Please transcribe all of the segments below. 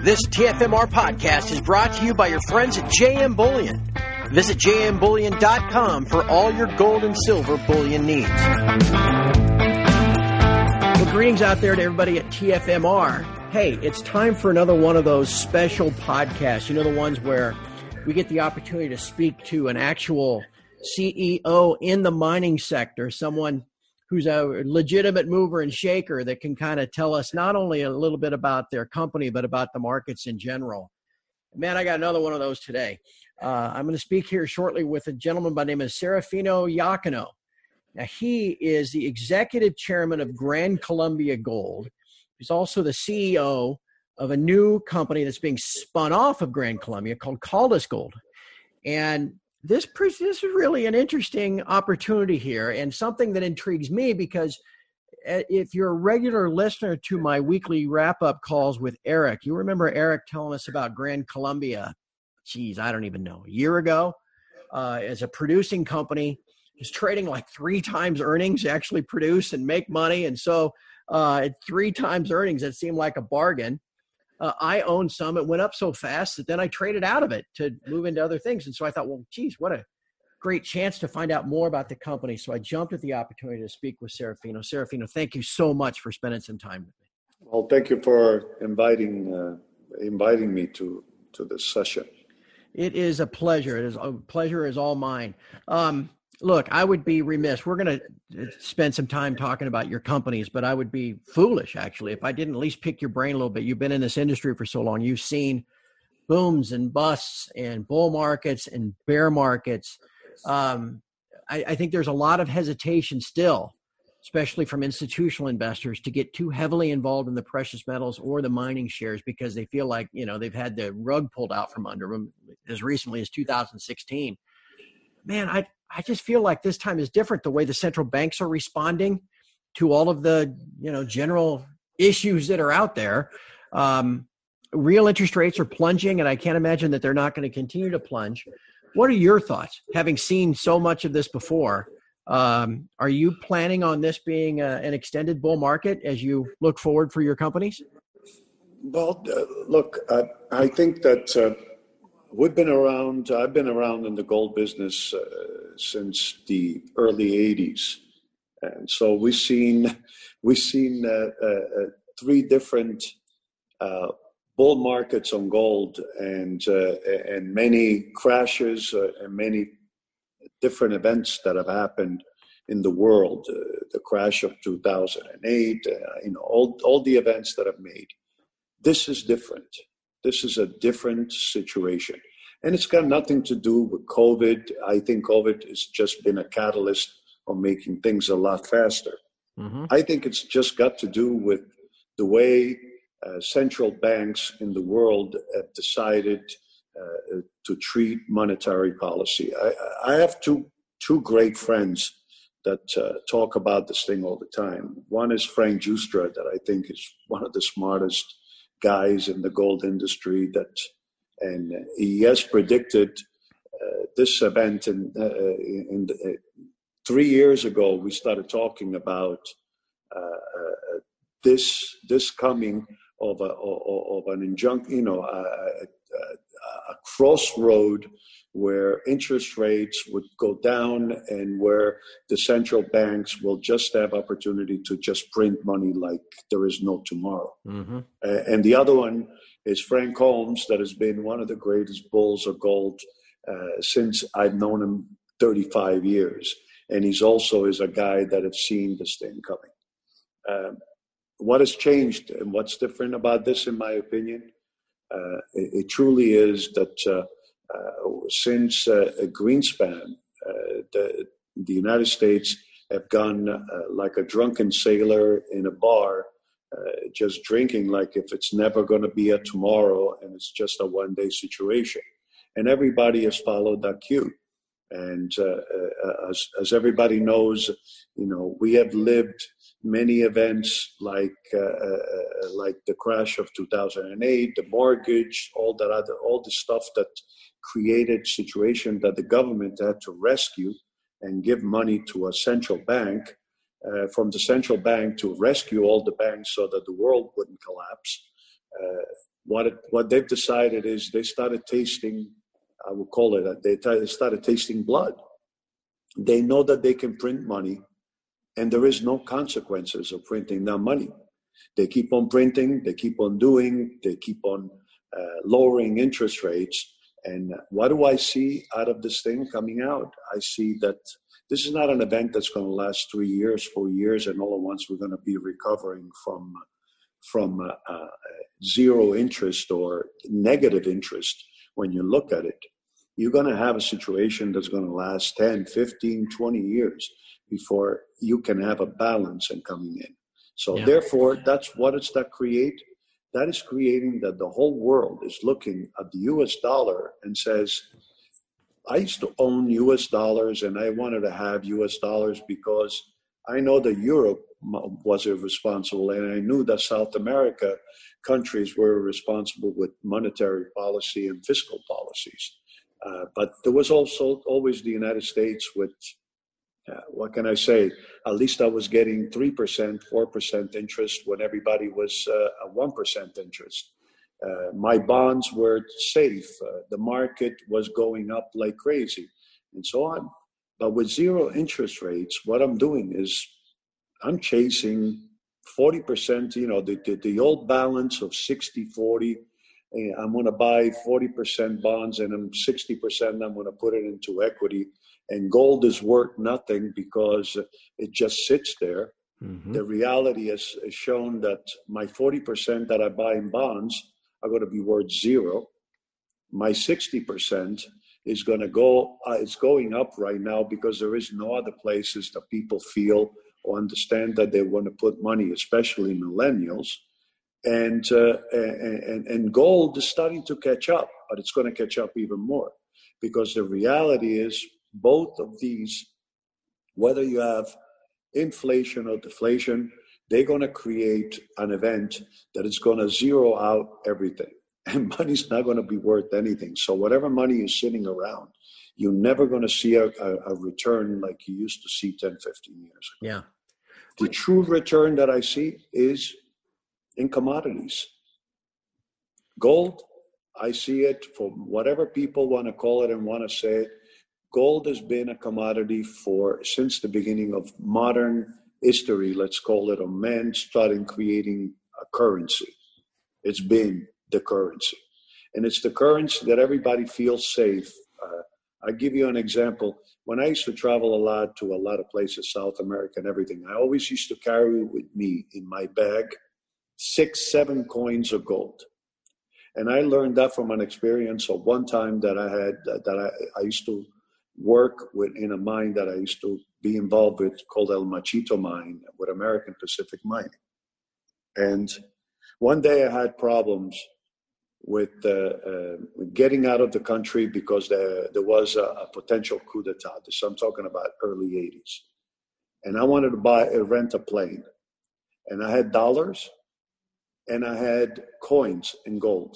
This TFMR podcast is brought to you by your friends at JM Bullion. Visit jmbullion.com for all your gold and silver bullion needs. Well, greetings out there to everybody at TFMR. Hey, it's time for another one of those special podcasts. You know, the ones where we get the opportunity to speak to an actual CEO in the mining sector, someone who's a legitimate mover and shaker that can kind of tell us not only a little bit about their company, but about the markets in general. Man, I got another one of those today. I'm going to speak here shortly with a gentleman by the name of Serafino Iacono. Now, he is the executive chairman of Gran Colombia Gold. He's also the CEO of a new company that's being spun off of Gran Colombia called Caldas Gold. And this is really an interesting opportunity here and something that intrigues me because if you're a regular listener to my weekly wrap-up calls with Eric, you remember Eric telling us about Gran Colombia, I don't even know, a year ago, as a producing company. He's trading like 3 times earnings to actually produce and make money. And so at 3 times earnings, it seemed like a bargain. I owned some. It went up so fast that then I traded out of it to move into other things. And so I thought, well, geez, what a great chance to find out more about the company. So I jumped at the opportunity to speak with Serafino. Serafino, thank you so much for spending some time with me. Well, thank you for inviting me to this session. It is a pleasure. It is a pleasure is all mine. Look, I would be remiss. We're going to spend some time talking about your companies, but I would be foolish, actually, if I didn't at least pick your brain a little bit. You've been in this industry for so long. You've seen booms and busts and bull markets and bear markets. I think there's a lot of hesitation still, especially from institutional investors, to get too heavily involved in the precious metals or the mining shares because they feel like, you know, they've had the rug pulled out from under them as recently as 2016. Man, I just feel like this time is different, the way the central banks are responding to all of the, you know, general issues that are out there. Real interest rates are plunging, and I can't imagine that they're not going to continue to plunge. What are your thoughts, having seen so much of this before? Are you planning on this being an extended bull market as you look forward for your companies? Well, look, I think that I've been around in the gold business since the early 80s. And so we've seen 3 different bull markets on gold and many crashes and many different events that have happened in the world. The crash of 2008, all the events that have made. This is different. This is a different situation. And it's got nothing to do with COVID. I think COVID has just been a catalyst of making things a lot faster. Mm-hmm. I think it's just got to do with the way central banks in the world have decided to treat monetary policy. I have two great friends that talk about this thing all the time. One is Frank Giustra, that I think is one of the smartest guys in the gold industry, and he has predicted this event. In 3 years ago, we started talking about this coming of an injunction, a crossroad where interest rates would go down and where the central banks will just have opportunity to just print money like there is no tomorrow. Mm-hmm. And the other one is Frank Holmes, that has been one of the greatest bulls of gold since I've known him 35 years. And he's also is a guy that has seen this thing coming. What has changed and what's different about this, in my opinion, it truly is that since Greenspan, the United States have gone like a drunken sailor in a bar, just drinking like if it's never going to be a tomorrow and it's just a one-day situation. And everybody has followed that cue. And as everybody knows, we have lived many events like the crash of 2008, the mortgage, all the stuff that created situation that the government had to rescue and give money to a central bank, from the central bank to rescue all the banks so that the world wouldn't collapse. what they've decided is they started tasting, I will call it, they started tasting blood. They know that they can print money, and there is no consequences of printing that money. They keep on printing, they keep on doing, they keep on lowering interest rates. And what do I see out of this thing coming out? I see that this is not an event that's going to last 3 years, 4 years, and all at once we're going to be recovering from zero interest or negative interest. When you look at it, you're going to have a situation that's going to last 10, 15, 20 years before you can have a balance in coming in. So therefore, that's what it's that create. That is creating that the whole world is looking at the US dollar and says, I used to own US dollars and I wanted to have US dollars because I know that Europe was irresponsible, and I knew that South America countries were responsible with monetary policy and fiscal policies. But there was also always the United States with, what can I say? At least I was getting 3%, 4% interest when everybody was a 1% interest. My bonds were safe. The market was going up like crazy and so on. But with zero interest rates, what I'm doing is I'm chasing 40%, the old balance of 60-40. I'm going to buy 40% bonds and I'm 60%, I'm going to put it into equity. And gold is worth nothing because it just sits there. Mm-hmm. The reality has shown that my 40% that I buy in bonds are going to be worth zero. My 60% is going to go, it's going up right now because there is no other places that people feel or understand that they want to put money, especially millennials. And gold is starting to catch up, but it's going to catch up even more because the reality is both of these, whether you have inflation or deflation, they're going to create an event that is going to zero out everything. And money's not going to be worth anything. So whatever money is sitting around, you're never going to see a return like you used to see 10, 15 years ago. Yeah. The true return that I see is in commodities. Gold, I see it for whatever people want to call it and want to say it. Gold has been a commodity since the beginning of modern history, let's call it, of man starting creating a currency. It's been the currency. And it's the currency that everybody feels safe. I'll give you an example. When I used to travel a lot to a lot of places, South America and everything, I always used to carry with me in my bag 6, 7 coins of gold. And I learned that from an experience of one time that I had, that I used to work with in a mine that I used to be involved with called El Machito Mine with American Pacific Mining. And one day I had problems with getting out of the country because there was a potential coup d'etat. So I'm talking about early 80s. And I wanted to rent a plane. And I had dollars and I had coins in gold.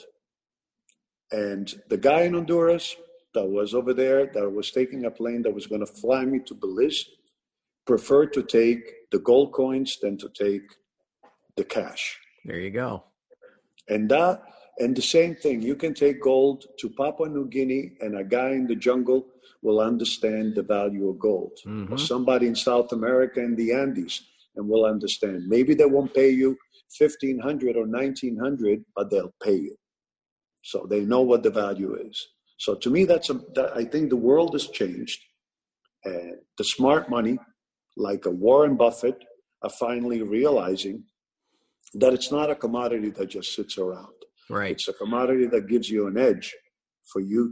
And the guy in Honduras that was over there, that was taking a plane that was going to fly me to Belize, preferred to take the gold coins than to take the cash. There you go. And the same thing, you can take gold to Papua New Guinea and a guy in the jungle will understand the value of gold. Mm-hmm. Or somebody in South America in the Andes and will understand. Maybe they won't pay you $1,500 or $1,900, but they'll pay you. So they know what the value is. So to me, I think the world has changed. And the smart money, like a Warren Buffett, are finally realizing that it's not a commodity that just sits around. Right. It's a commodity that gives you an edge for you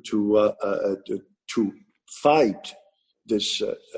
to fight this,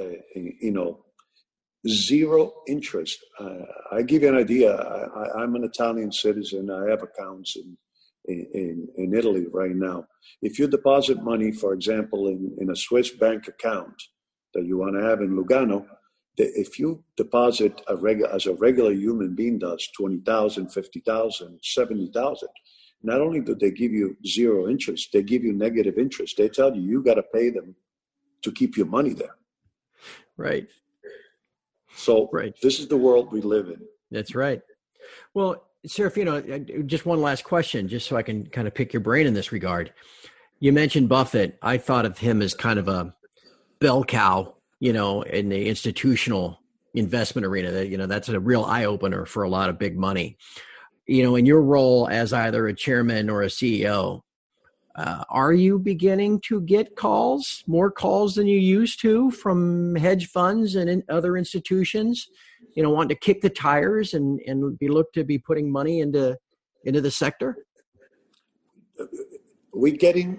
zero interest. I give you an idea. I'm an Italian citizen. I have accounts in Italy right now. If you deposit money, for example, in a Swiss bank account that you want to have in Lugano, if you deposit as a regular human being does, 20,000, 50,000, 70,000, not only do they give you zero interest, they give you negative interest. They tell you got to pay them to keep your money there. Right. So This is the world we live in. That's right. Well, Serafino, just one last question, just so I can kind of pick your brain in this regard. You mentioned Buffett. I thought of him as kind of a bell cow, in the institutional investment arena. That's a real eye opener for a lot of big money. In your role as either a chairman or a CEO, are you beginning to get more calls than you used to from hedge funds and other institutions, wanting to kick the tires and look to be putting money into the sector? We're getting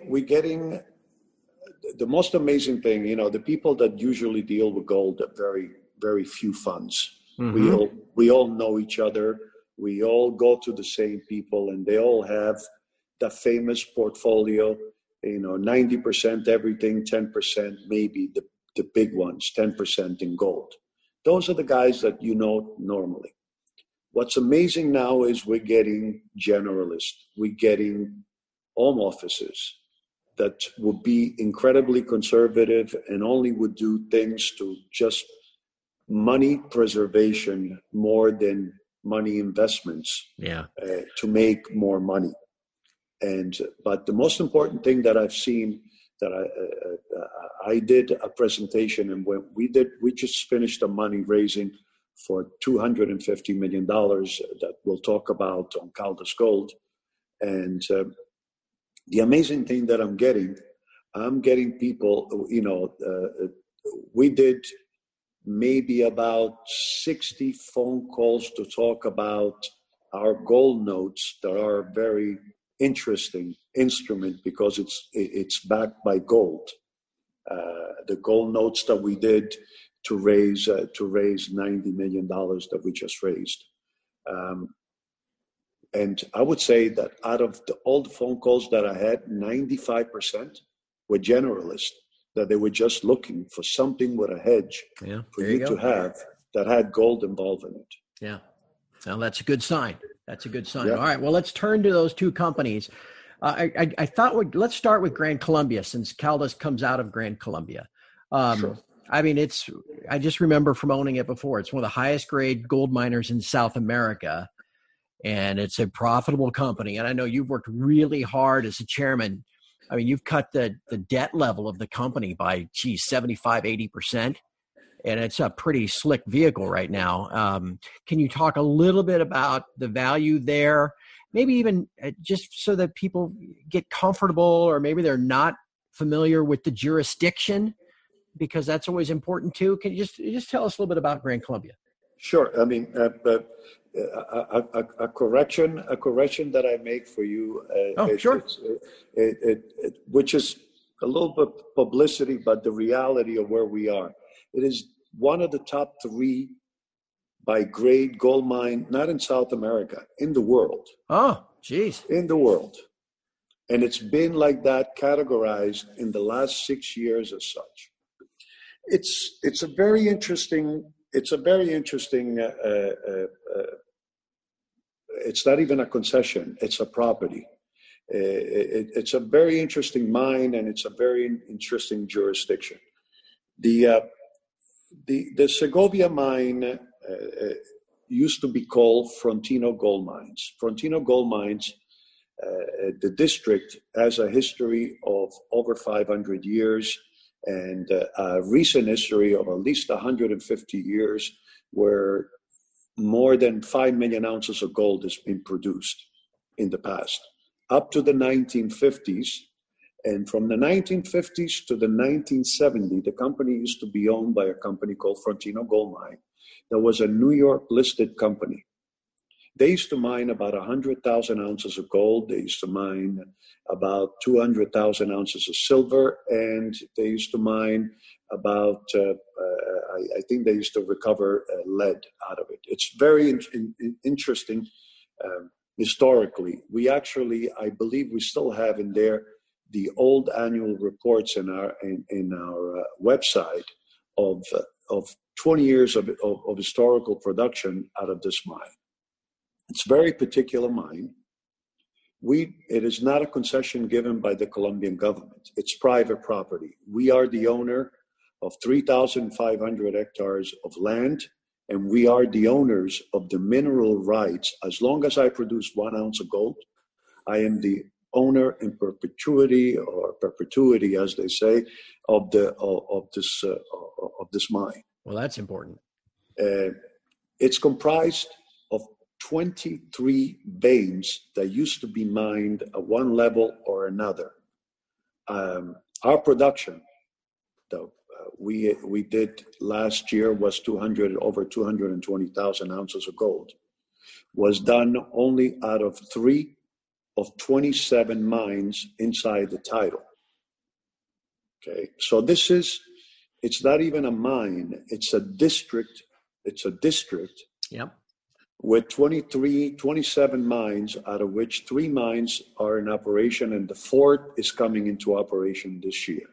the most amazing thing, the people that usually deal with gold are very, very few funds. Mm-hmm. We all know each other. We all go to the same people, and they all have the famous portfolio, 90% everything, 10% maybe the big ones, 10% in gold. Those are the guys that normally. What's amazing now is we're getting generalists. We're getting home offices that would be incredibly conservative and only would do things to just money preservation more than money investments to make more money. But the most important thing that I've seen, that I did a presentation, and when we just finished a money raising for $250 million that we'll talk about on Caldas Gold. And the amazing thing that I'm getting people, we did maybe about 60 phone calls to talk about our gold notes that are a very interesting instrument because it's backed by gold. The gold notes that we did to raise $90 million that we just raised. And I would say that out of all the phone calls that I had, 95% were generalists, that they were just looking for something with a hedge for you to have that had gold involved in it. Yeah. Well, that's a good sign. Yeah. All right. Well, let's turn to those two companies. I thought let's start with Gran Colombia, since Caldas comes out of Gran Colombia. Sure. I mean, I just remember from owning it before. It's one of the highest grade gold miners in South America, and it's a profitable company. And I know you've worked really hard as a chairman. I mean, you've cut the debt level of the company by 75, 80%. And it's a pretty slick vehicle right now. Can you talk a little bit about the value there? Maybe even just so that people get comfortable, or maybe they're not familiar with the jurisdiction, because that's always important too. Can you just tell us a little bit about Gran Colombia? Sure. I mean, a correction that I make for you. Sure. Which is a little bit publicity, but the reality of where we are. It is one of the top 3 by grade gold mine, not in South America, in the world. Oh, geez. In the world. And it's been like that, categorized in the last 6 years as such. It's a very interesting. It's not even a concession. It's a property. It's a very interesting mine, and it's a very interesting jurisdiction. The Segovia mine used to be called Frontino Gold Mines. Frontino Gold Mines, the district, has a history of over 500 years and a recent history of at least 150 years, where more than 5 million ounces of gold has been produced in the past, up to the 1950s. And from the 1950s to the 1970s, the company used to be owned by a company called Frontino Gold Mine. That was a New York listed company. They used to mine about 100,000 ounces of gold. They used to mine about 200,000 ounces of silver. And they used to mine about, I think they used to recover lead out of it. It's very interesting historically. We actually, I believe we still have in there the old annual reports in our website of 20 years of historical production out of this mine. It's a very particular mine. It is not a concession given by the Colombian government. It's private property. We are the owner of 3,500 hectares of land and we are the owners of the mineral rights. As long as I produce 1 ounce of gold, I am the owner in perpetuity, or perpetuity, as they say, of this mine. Well, that's important. It's comprised of 23 veins that used to be mined at one level or another. Our production, though, we did last year was over 220,000 ounces of gold, was done only out of 3 of 27 mines inside the title. Okay, so it's not even a mine, it's a district. It's a district. Yep. With 27 mines, out of which 3 mines are in operation, and the 4th is coming into operation this year.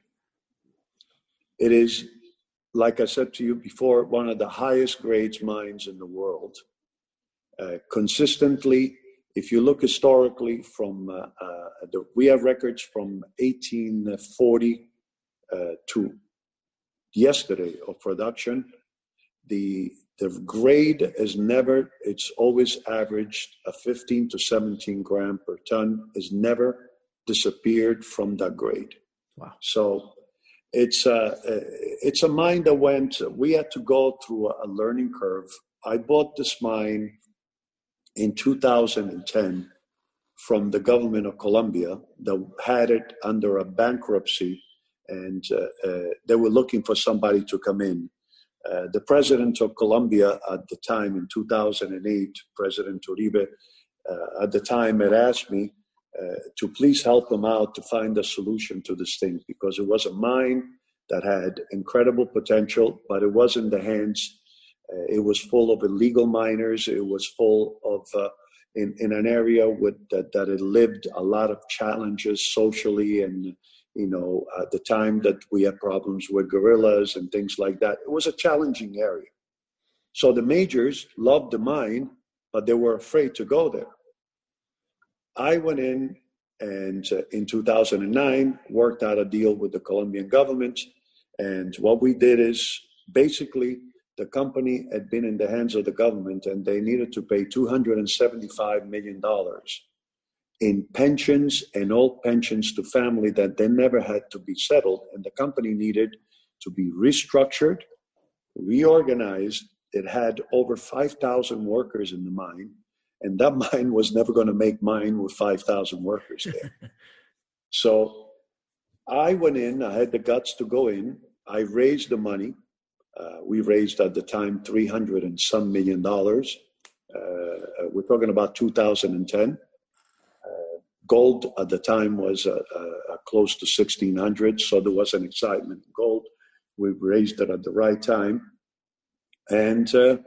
It is, like I said to you before, one of the highest grades mines in the world. Consistently, if you look historically from, we have records from 1840 to yesterday of production. The grade is never, it's always averaged a 15 to 17 gram per ton, is never disappeared from that grade. Wow. So it's a mine that we had to go through a learning curve. I bought this mine in 2010 from the government of Colombia that had it under a bankruptcy, and they were looking for somebody to come in. The president of Colombia at the time, in 2008, President Uribe, at the time had asked me to please help him out to find a solution to this thing, because it was a mine that had incredible potential, but it was in the hands, it was full of illegal miners, it was full of, in an area that had lived a lot of challenges socially, and at the time that we had problems with guerrillas and things like that. It was a challenging area. So the majors loved the mine, but they were afraid to go there. I went in and in 2009 worked out a deal with the Colombian government. And what we did is basically the company had been in the hands of the government, and they needed to pay $275 million in pensions and old pensions to family that they never had to be settled. And the company needed to be restructured, reorganized. It had over 5,000 workers in the mine, and that mine was never going to make mine with 5,000 workers there. So I went in, I had the guts to go in. I raised the money. We raised at the time $300 and some million. We're talking about 2010. Gold at the time was close to 1,600, so there was an excitement in gold. We raised it at the right time. And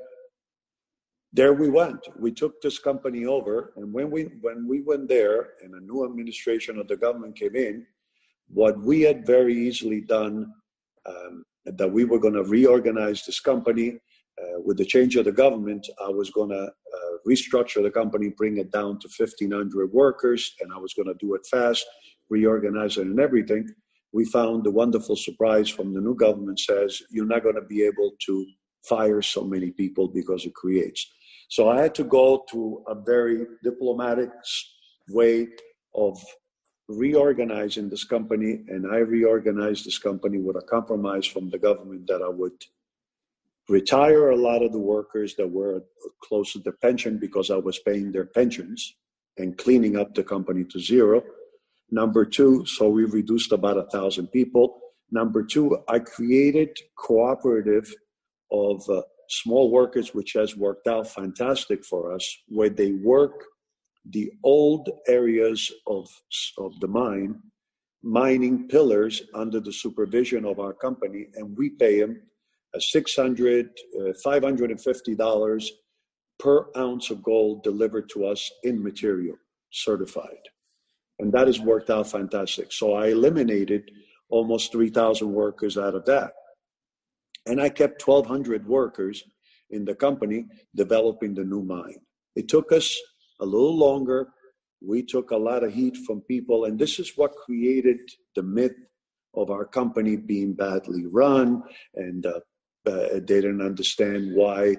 there we went. We took this company over, and when we went there and a new administration of the government came in, what we had very easily done, that we were going to reorganize this company. With the change of the government, I was going to restructure the company, bring it down to 1,500 workers, and I was going to do it fast, reorganize it and everything. We found the wonderful surprise from the new government says, you're not going to be able to fire so many people because it creates. So I had to go to a very diplomatic way of reorganizing this company, and I reorganized this company with a compromise from the government that I would retire a lot of the workers that were close to the pension because I was paying their pensions and cleaning up the company to zero. Number 2, so we reduced about 1,000 people. Number 2, I created cooperative of small workers, which has worked out fantastic for us, where they work the old areas of the mine, mining pillars under the supervision of our company, and we pay them $550 per ounce of gold delivered to us in material, certified. And that has worked out fantastic. So I eliminated almost 3,000 workers out of that. And I kept 1,200 workers in the company developing the new mine. It took us a little longer. We took a lot of heat from people, and this is what created the myth of our company being badly run and They didn't understand why,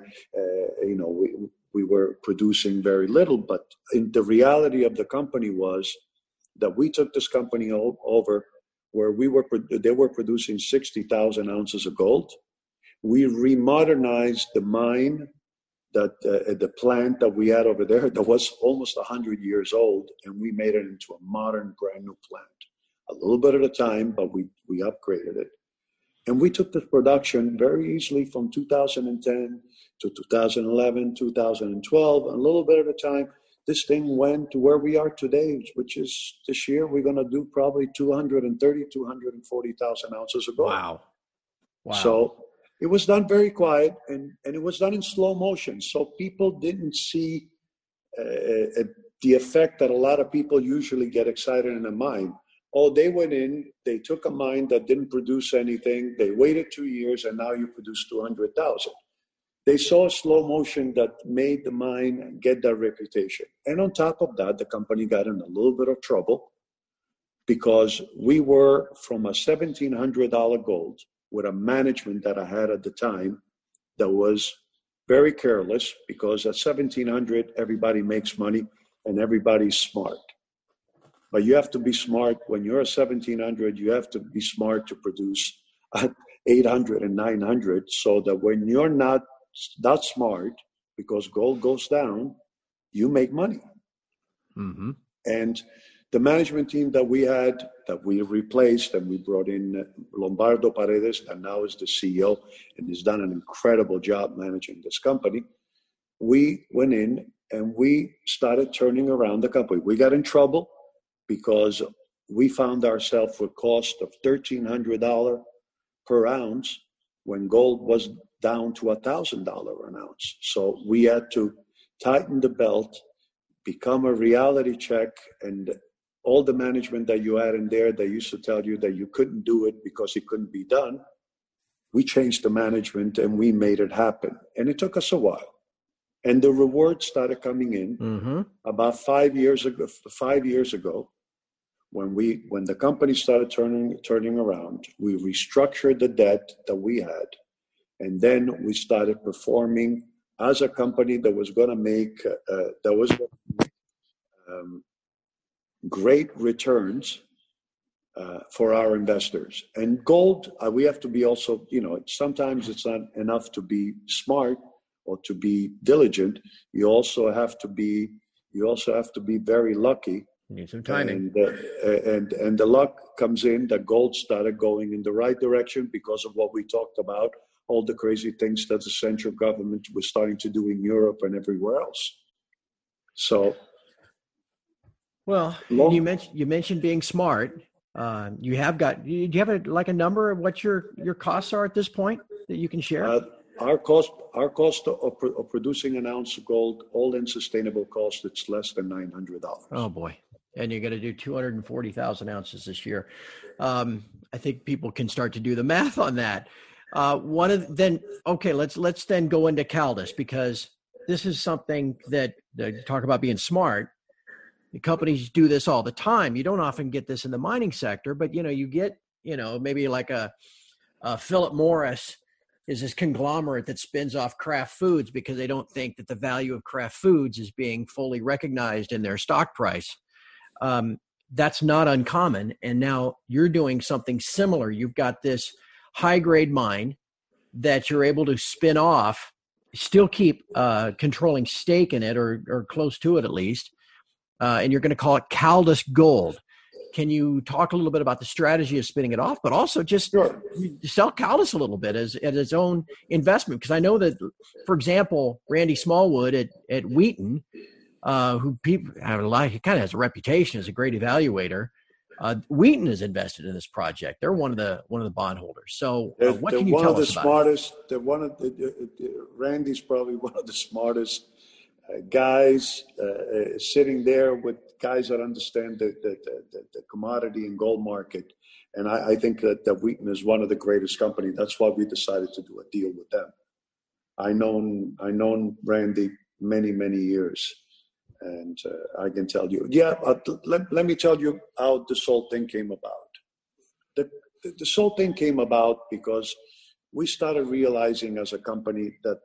we were producing very little. But the reality of the company was that we took this company over where they were producing 60,000 ounces of gold. We remodernized the mine, the plant that we had over there that was almost 100 years old, and we made it into a modern, brand new plant. A little bit at a time, but we upgraded it. And we took the production very easily from 2010 to 2011, 2012, a little bit at a time. This thing went to where we are today, which is this year we're going to do probably 240,000 ounces of gold. Wow. So it was done very quiet, and it was done in slow motion. So people didn't see the effect that a lot of people usually get excited in a mine. Oh, they went in, they took a mine that didn't produce anything, they waited 2 years, and now you produce 200,000. They saw a slow motion that made the mine get that reputation. And on top of that, the company got in a little bit of trouble because we were from a $1,700 gold with a management that I had at the time that was very careless, because at 1,700, everybody makes money and everybody's smart. But you have to be smart. When you're at 1,700, you have to be smart to produce at 800 and 900, so that when you're not that smart, because gold goes down, you make money. Mm-hmm. And the management team that we had, that we replaced, and we brought in Lombardo Paredes, that now is the CEO, and he's done an incredible job managing this company. We went in and we started turning around the company. We got in trouble because we found ourselves with cost of $1,300 per ounce when gold was down to $1,000 an ounce. So we had to tighten the belt, become a reality check, and all the management that you had in there that used to tell you that you couldn't do it because it couldn't be done, we changed the management and we made it happen. And it took us a while. And the rewards started coming in about 5 years ago, when the company started turning around. We restructured the debt that we had, and then we started performing as a company that was going to make great returns for our investors. And gold, we have to be also, sometimes it's not enough to be smart or to be diligent. You also have to be very lucky. You need some timing. And the luck comes in that gold started going in the right direction because of what we talked about, all the crazy things that the central government was starting to do in Europe and everywhere else. So, well, you mentioned being smart. Do you have a number of what your costs are at this point that you can share? Our cost of producing an ounce of gold, all-in sustainable cost, it's less than $900. Oh boy. And you're going to do 240,000 ounces this year. I think people can start to do the math on that. Let's then go into Caldas, because this is something that you talk about being smart. The companies do this all the time. You don't often get this in the mining sector, but you get maybe like a Philip Morris is this conglomerate that spins off Kraft Foods because they don't think that the value of Kraft Foods is being fully recognized in their stock price. That's not uncommon. And now you're doing something similar. You've got this high-grade mine that you're able to spin off, still keep controlling stake in it, or close to it at least, and you're going to call it Caldas Gold. Can you talk a little bit about the strategy of spinning it off, but also just sell Caldas a little bit as its own investment? Because I know that, for example, Randy Smallwood at Wheaton, who people have he kind of has a reputation as a great evaluator. Wheaton is invested in this project. They're one of the bondholders. So what can you tell us about it? Randy's probably one of the smartest guys sitting there with guys that understand the commodity and gold market. And I think that Wheaton is one of the greatest companies. That's why we decided to do a deal with them. I known Randy many, many years. And I can tell you, let me tell you how this whole thing came about. This whole thing came about because we started realizing as a company that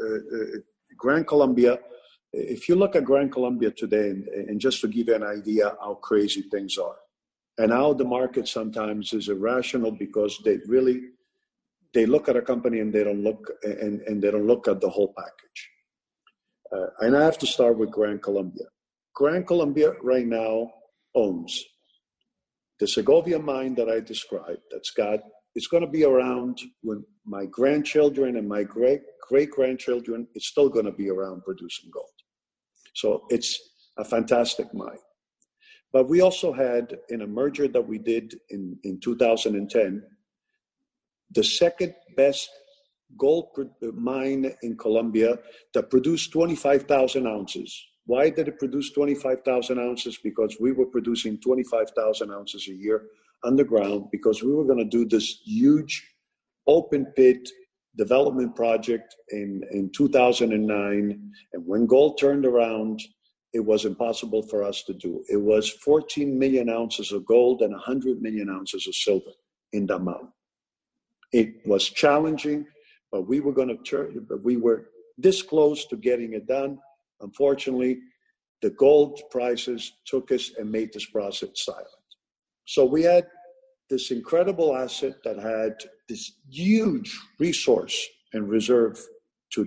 Gran Colombia, if you look at Gran Colombia today, and just to give you an idea how crazy things are, and how the market sometimes is irrational because they look at a company and they don't look at the whole package. And I have to start with Gran Colombia. Gran Colombia right now owns the Segovia mine that I described. It's going to be around when my grandchildren and my great-grandchildren, it's still going to be around producing gold. So it's a fantastic mine. But we also had, in a merger that we did in 2010, the second best gold mine in Colombia that produced 25,000 ounces. Why did it produce 25,000 ounces? Because we were producing 25,000 ounces a year underground, because we were going to do this huge open pit development project in 2009. And when gold turned around, it was impossible for us to do. It was 14 million ounces of gold and 100 million ounces of silver in that mountain. It was challenging, but we were this close to getting it done. Unfortunately, the gold prices took us and made this process silent. So we had this incredible asset that had this huge resource and reserve to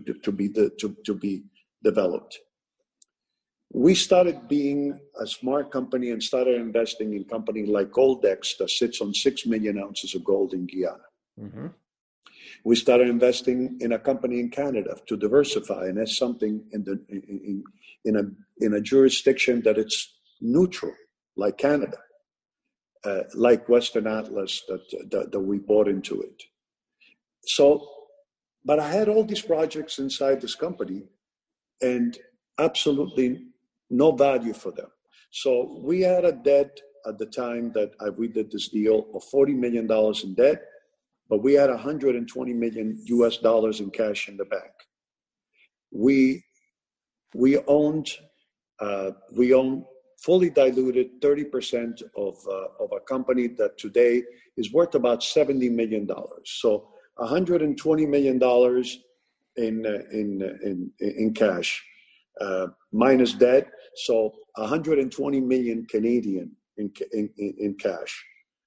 be developed. We started being a smart company and started investing in a company like Goldex that sits on 6 million ounces of gold in Guyana. Mm-hmm. We started investing in a company in Canada to diversify, and that's something in a jurisdiction that it's neutral, like Canada, like Western Atlas that we bought into it. So, but I had all these projects inside this company, and absolutely no value for them. So we had a debt at the time that we did this deal of $40 million in debt. But we had $120 million in cash in the bank. We owned fully diluted 30% of a company that today is worth about $70 million. So $120 million in cash minus debt. So 120 million Canadian in cash.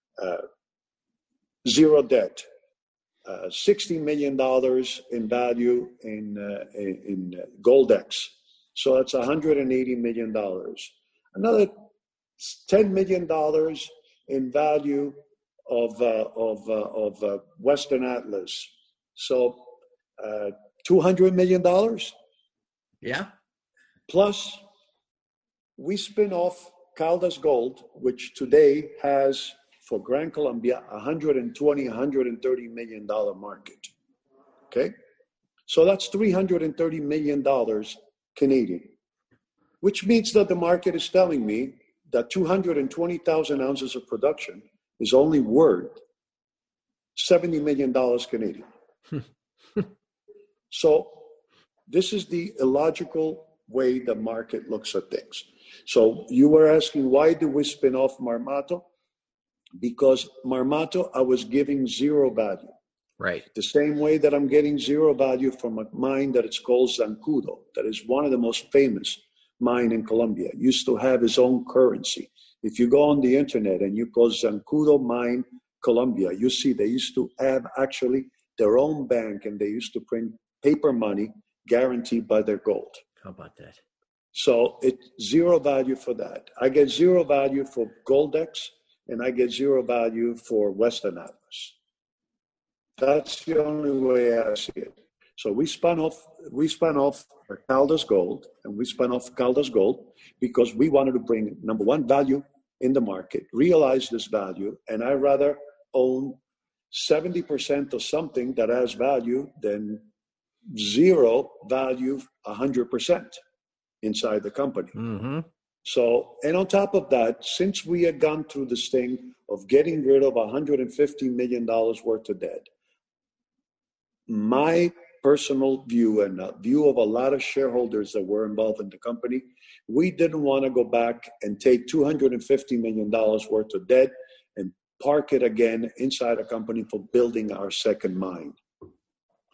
Zero debt. $60 million in value in Goldex. So that's $180 million. Another $10 million in value of Western Atlas. So $200 million. Yeah. Plus, we spin off Caldas Gold, which today has, for Gran Colombia, $130 million market. Okay? So that's $330 million Canadian, which means that the market is telling me that 220,000 ounces of production is only worth $70 million Canadian. So this is the illogical way the market looks at things. So you were asking, why do we spin off Marmato? Because Marmato, I was giving zero value. Right. The same way that I'm getting zero value from a mine that it's called Zancudo, that is one of the most famous mine in Colombia. It used to have its own currency. If you go on the internet and you call Zancudo Mine Colombia, you see they used to have actually their own bank, and they used to print paper money guaranteed by their gold. How about that? So it's zero value for that. I get zero value for Goldex, and I get zero value for Western Atlas. That's the only way I see it. So we spun off Caldas Gold, and we spun off Caldas Gold because we wanted to bring, number one, value in the market, realize this value, and I'd rather own 70% of something that has value than zero value 100% inside the company. Mm-hmm. So, and on top of that, since we had gone through this thing of getting rid of $150 million worth of debt, my personal view and the view of a lot of shareholders that were involved in the company, we didn't want to go back and take $250 million worth of debt and park it again inside a company for building our second mine.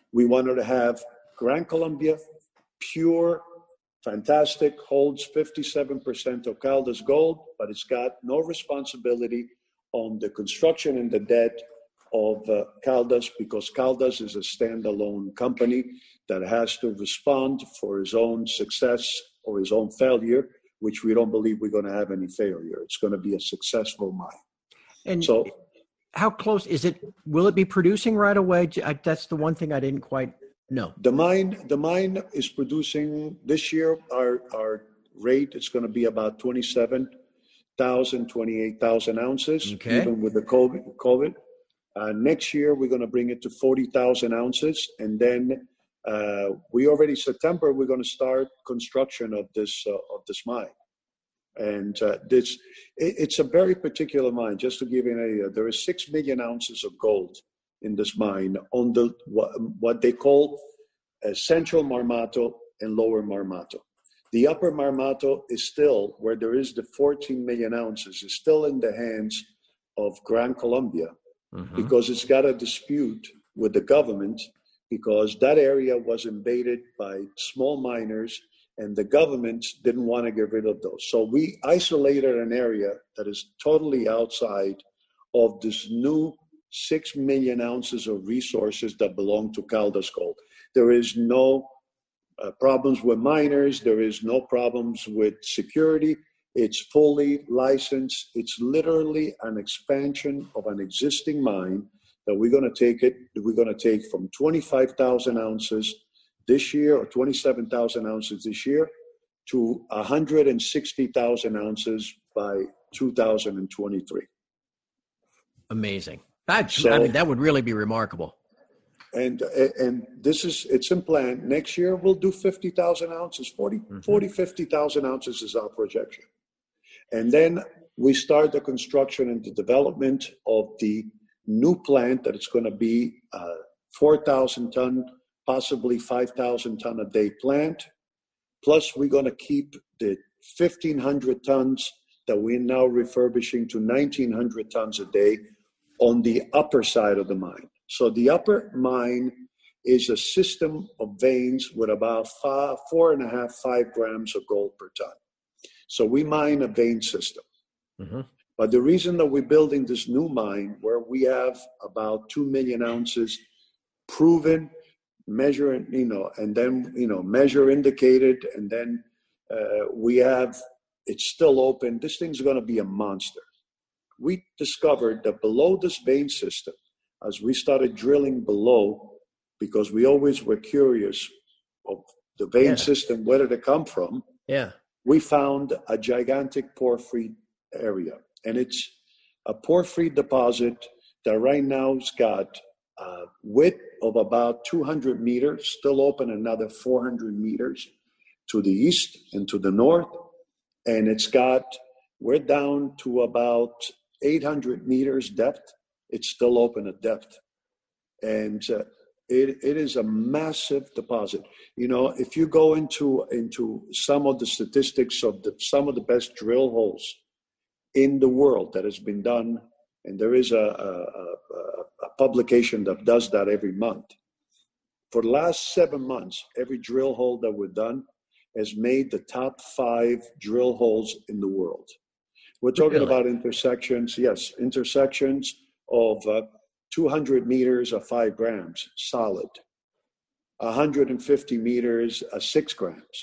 We wanted to have Gran Colombia, pure, fantastic, holds 57% of Caldas gold, but it's got no responsibility on the construction and the debt of Caldas, because Caldas is a standalone company that has to respond for his own success or his own failure, which we don't believe we're going to have any failure. It's going to be a successful mine. And so, how close is it? Will it be producing right away? That's the one thing I didn't quite know. The mine is producing this year. Our rate is going to be about 27,000, 28,000 ounces, even with the COVID. Next year, we're going to bring it to 40,000 ounces. And then September, we're going to start construction of this mine. And it's a very particular mine. Just to give you an idea, there is 6 million ounces of gold in this mine on what they call Central Marmato and Lower Marmato. The Upper Marmato is still, where there is the 14 million ounces, is still in the hands of Gran Colombia, because it's got a dispute with the government, because that area was invaded by small miners and the government didn't want to get rid of those. So we isolated an area that is totally outside of this new 6 million ounces of resources that belong to Caldas Gold. There is no problems with miners. There is no problems with security. It's fully licensed. It's literally an expansion of an existing mine that we're going to take from 25,000 ounces this year, or 27,000 ounces this year, to 160,000 ounces by 2023. Amazing. That would really be remarkable. And it's in plan. Next year, we'll do 50,000 ounces, 50,000 ounces is our projection. And then we start the construction and the development of the new plant that it's going to be 4,000 ton, possibly 5,000 ton a day plant. Plus, we're going to keep the 1,500 tons that we're now refurbishing to 1,900 tons a day on the upper side of the mine. So the upper mine is a system of veins with about 4.5, 5 grams of gold per ton. So we mine a vein system. But the reason that we're building this new mine, where we have about 2 million ounces proven, measure, and then, measure indicated, and then it's still open. This thing's going to be a monster. We discovered that below this vein system, as we started drilling below, because we always were curious of the vein system, where did it come from? Yeah. We found a gigantic porphyry area. And it's a porphyry deposit that right now has got a width of about 200 meters, still open another 400 meters to the east and to the north. And we're down to about 800 meters depth. It's still open at depth. And it is a massive deposit. If you go into some of the statistics of some of the best drill holes in the world that has been done, and there is a publication that does that every month. For the last 7 months, every drill hole that we've done has made the top 5 drill holes in the world. We're talking about intersections of 200 meters of 5 grams solid, 150 meters of 6 grams.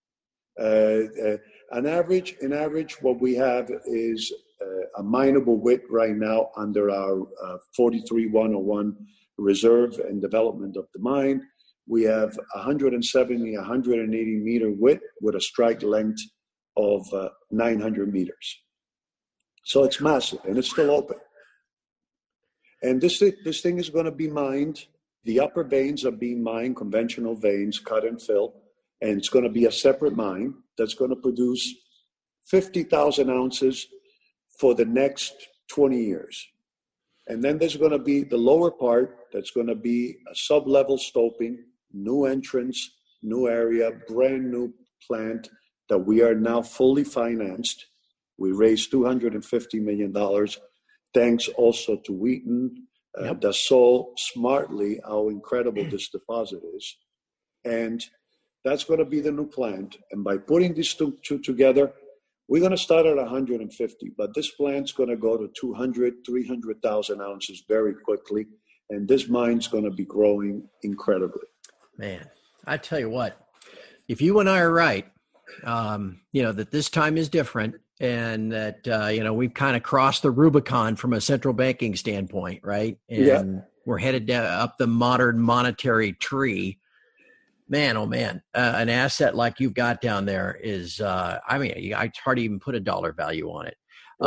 In average, what we have is a mineable width right now under our 43-101 reserve and development of the mine. We have 170, 180 meter width with a strike length of 900 meters. So it's massive, and it's still open. And this thing is going to be mined. The upper veins are being mined, conventional veins, cut and fill, and it's going to be a separate mine that's going to produce 50,000 ounces for the next 20 years. And then there's going to be the lower part that's going to be a sub-level stoping, new entrance, new area, brand new plant that we are now fully financed. We raised $250 million, thanks also to Wheaton that saw smartly how incredible this deposit is. And that's going to be the new plant. And by putting these two together, we're going to start at 150, but this plant's going to go to 200, 300,000 ounces very quickly. And this mine's going to be growing incredibly. Man, I tell you what, if you and I are right, that this time is different and that, we've kind of crossed the Rubicon from a central banking standpoint, right? And we're headed up the modern monetary tree. Man, oh man, an asset like you've got down there is, it's hard to even put a dollar value on it.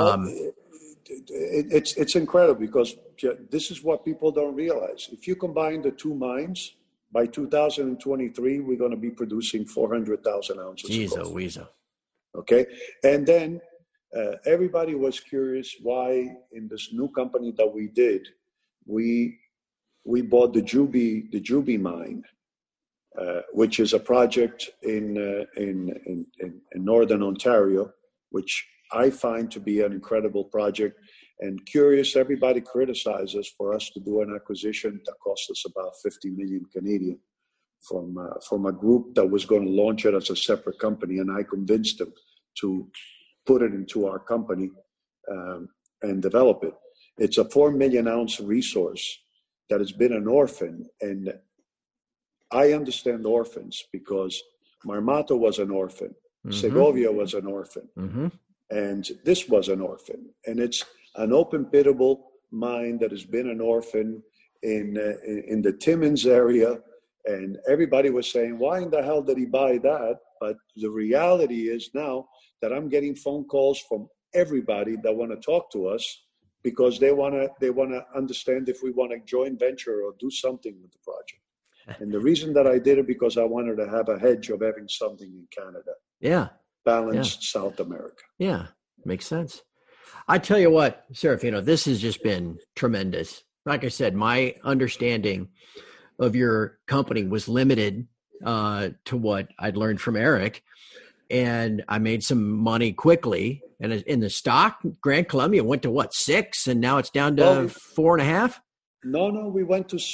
It's incredible because this is what people don't realize. If you combine the two mines, by 2023, we're going to be producing 400,000 ounces. Jeez. Okay. And then everybody was curious why in this new company that we did, we bought the Juby mine, which is a project in Northern Ontario, which I find to be an incredible project. And curious, everybody criticizes for us to do an acquisition that cost us about 50 million Canadian from a group that was going to launch it as a separate company. And I convinced them to put it into our company and develop it. It's a 4 million ounce resource that has been an orphan. And I understand orphans because Marmato was an orphan. Segovia was an orphan. And this was an orphan. And it's an open pitable mine that has been an orphan in the Timmins area. And everybody was saying, why in the hell did he buy that? But the reality is now that I'm getting phone calls from everybody that want to talk to us because they want to understand if we want to joint venture or do something with the project. And the reason that I did it because I wanted to have a hedge of having something in Canada. Yeah. Balanced South America. Yeah. Makes sense. I tell you what, Serafino, this has just been tremendous. Like I said, my understanding of your company was limited to what I'd learned from Eric. And I made some money quickly. And in the stock, Gran Colombia went to what, 6? And now it's down to 4.5? No, we went to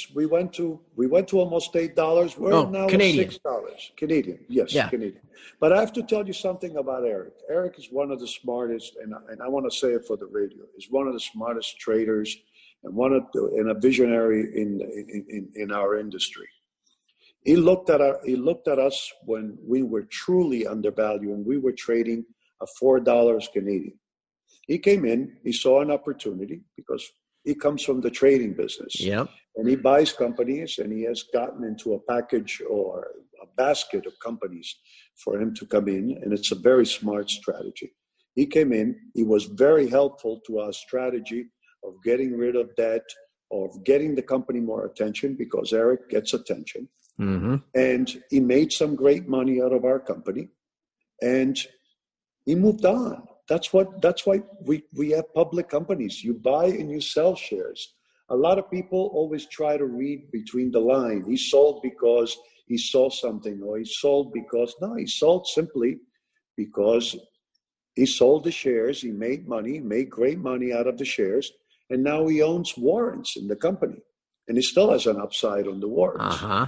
almost $8. We're now Canadian. At $6. Canadian, yes, yeah. Canadian. But I have to tell you something about Eric. Eric is one of the smartest, and I want to say it for the radio. He's one of the smartest traders and a visionary in our industry. He looked at us when we were truly undervalued and we were trading at $4 Canadian. He came in, he saw an opportunity because he comes from the trading business. Yep. And he buys companies, and he has gotten into a package or a basket of companies for him to come in, and it's a very smart strategy. He came in, he was very helpful to our strategy of getting rid of debt, of getting the company more attention because Eric gets attention. Mm-hmm. And he made some great money out of our company, and he moved on. That's why we have public companies. You buy and you sell shares. A lot of people always try to read between the lines. He sold because he saw something, or he sold because, no, he sold simply because he sold the shares. He made money, made great money out of the shares, and now he owns warrants in the company, and he still has an upside on the warrants. Uh-huh.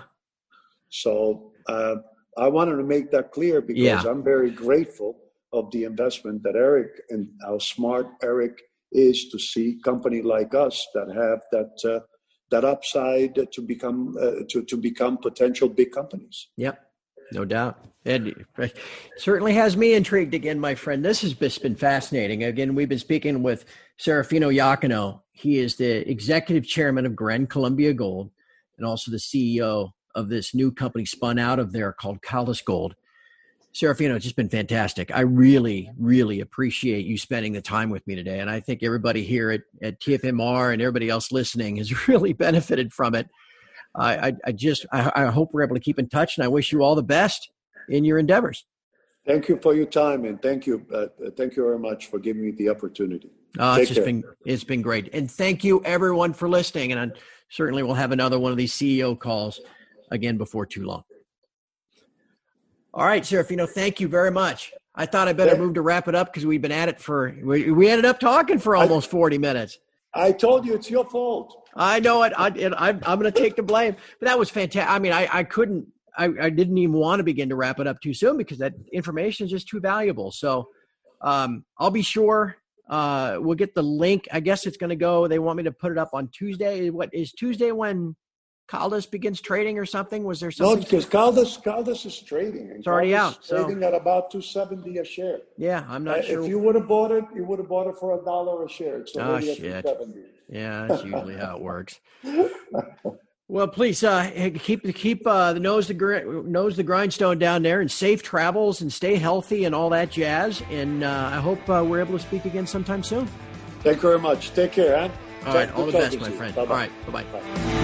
So I wanted to make that clear because I'm very grateful of the investment that Eric and how smart Eric is to see company like us that have that upside to become potential big companies. Yep, no doubt. And it certainly has me intrigued again, my friend. This has just been fascinating. Again, we've been speaking with Serafino Iacono. He is the executive chairman of Gran Colombia Gold and also the CEO of this new company spun out of there called Caldas Gold. Serafino, it's just been fantastic. I really, really appreciate you spending the time with me today. And I think everybody here at TFMR and everybody else listening has really benefited from it. I hope we're able to keep in touch, and I wish you all the best in your endeavors. Thank you for your time, and thank you very much for giving me the opportunity. It's been great. And thank you everyone for listening. And I certainly will have another one of these CEO calls again before too long. All right, Serafino, thank you very much. I thought I better move to wrap it up because we've been at it we ended up talking for almost 40 minutes. I told you it's your fault. I know it. I'm going to take the blame. But that was fantastic. I mean, I didn't even want to begin to wrap it up too soon because that information is just too valuable. So I'll be sure we'll get the link. I guess it's going to go. They want me to put it up on Tuesday. What is Tuesday when Caldas begins trading or something? Was there something? No, because Caldas is trading. It's already out. Trading at about $2.70 a share. Yeah, I'm not sure. If you would have bought it, you would have bought it for $1 a share. It's already at $2.70. Yeah, that's usually how it works. Well, please keep the nose the grindstone down there, and safe travels, and stay healthy, and all that jazz. And I hope we're able to speak again sometime soon. Thank you very much. Take care, huh? All right, all the best, my friend. Bye-bye. All right, bye-bye. Bye.